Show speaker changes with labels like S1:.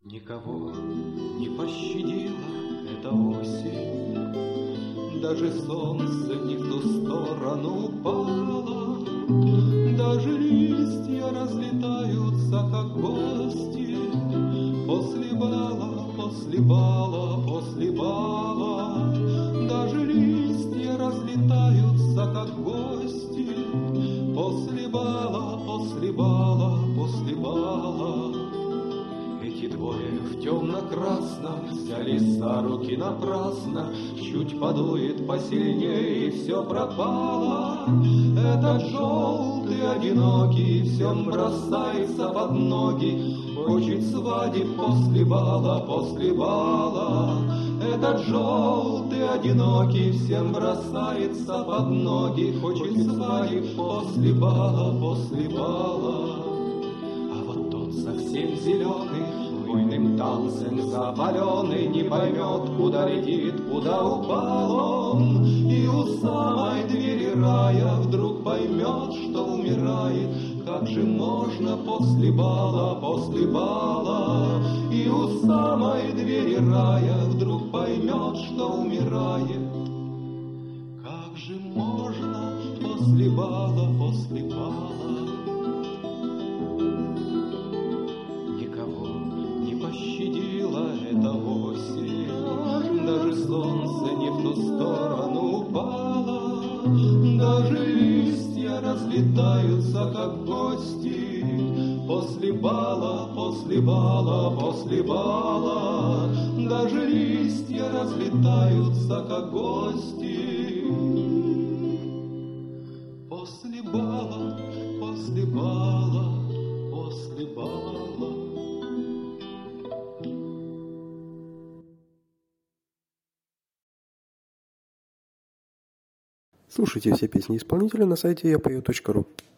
S1: Никого не пощадила эта осень, даже солнце не в ту сторону упало, даже листья разлетаются, как гости, после бала, после бала, после бала. Даже листья разлетаются, как гости, после бала, после бала, после бала. Эти двое в темно-красном взялись за руки напрасно, чуть подует посильнее, и все пропало. Этот желтый, одинокий, всем бросается под ноги, хочет свадеб после бала, после бала. Этот желтый, одинокий, всем бросается под ноги, хочет свадеб после бала, после бала. Совсем зеленый, буйным танцем запаленный, не поймет, куда летит, куда упал он. И у самой двери рая вдруг поймет, что умирает. Как же можно после бала, после бала? И у самой двери рая вдруг поймет, что умирает. Как же можно после бала, после бала? Пощадила эта осень, даже солнце не в ту сторону упало, даже листья разлетаются, как гости, после бала, после бала, после бала. Даже листья разлетаются, как гости, после бала, после бала, после бала.
S2: Слушайте все песни исполнителя на сайте yapою.ru.